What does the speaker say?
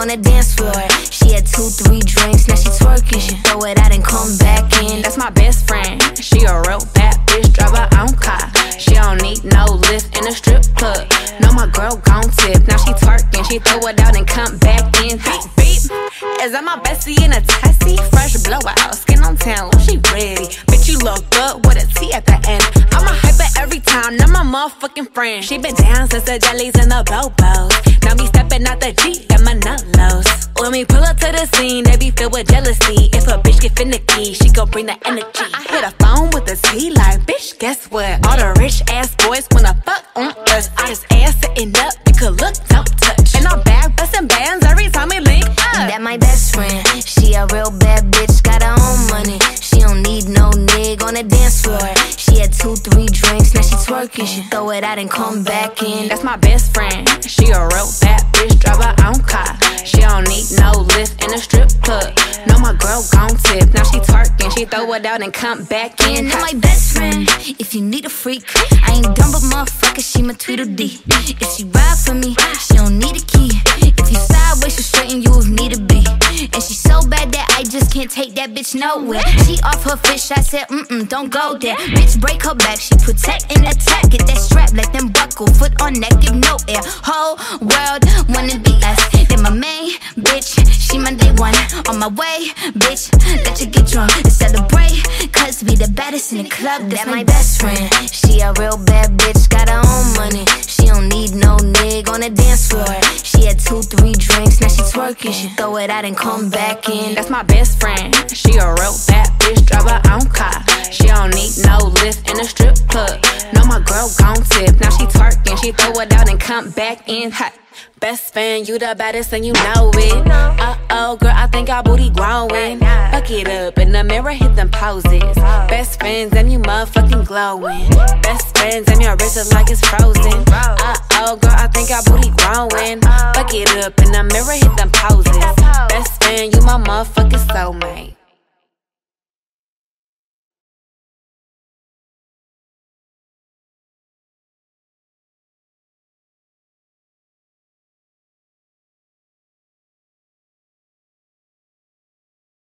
on the dance floor. She had 2-3 drinks, now she twerking. She throw it out and come back in. That's my best friend. She a real bad bitch, drive her own car. She don't need no lift in a strip club. No, my girl gon' tip. Now she twerking, she throw it out and come back in. Beep, beep. Is that my bestie in a Tessie? Fresh blowout, skin on town, she ready. Bitch, you look good with a T at the end. I'm a hyper every time, not my motherfucking friend. She been down since the jellies and the bobos. Now me stepping out the Jeep, got my nut lows. When we pull up to the scene, they be filled with jealousy. If a bitch get finicky, she gon' bring the energy. I hit a phone with a T like, bitch, guess what? All the rich ass boys wanna fuck on us. I just ass sitting up, you could look, don't touch. And I'm back bustin' bands every time we link up. That my best friend, she a real bad bitch, got her own money. She don't need no nigga on the dance floor. She had 2-3 drinks, now she twerking. She throw it out and come back in. That's my best friend, she a real bad bitch, drive her own car. She don't need no lift in a strip club. No, my girl gon' tip. Now she twerking, she throw it out and come back in. And my best friend, if you need a freak, I ain't dumb but motherfucker, she my Tweedledee. If she ride for me, she don't need a key. If you sideways, she straighten you if need to be. And she so bad that I just can't take that bitch nowhere. She off her fish, I said, don't go there. Bitch, break her back, she protect and attack. Get that strap, let them buckle, foot on neck, give no air. Whole world wanna be us. Then my main bitch, she my day one. On my way, bitch, let you get drunk and celebrate. Cause we the baddest in the club, that's my best friend. She a real bad bitch, got her own money. She don't need no nigga on the dance floor. She had 2-3 drinks, now she twerking. She throw it out and come back in. That's my best friend, she a real bad bitch, drive her own car. She don't need no lift in a strip club. No, my girl gon' tip. Now she twerking, she throw it out and come back in hot. Best friend, you the baddest and you know it. Uh-oh, girl, I think our booty growing. Fuck it up, in the mirror, hit them poses. Best friends, and you motherfucking glowing. Best friends, and your wrist is like it's frozen. Uh-oh, girl, I think our booty growing. Fuck it up, in the mirror, hit them poses. Best friend, you my motherfucking soulmate.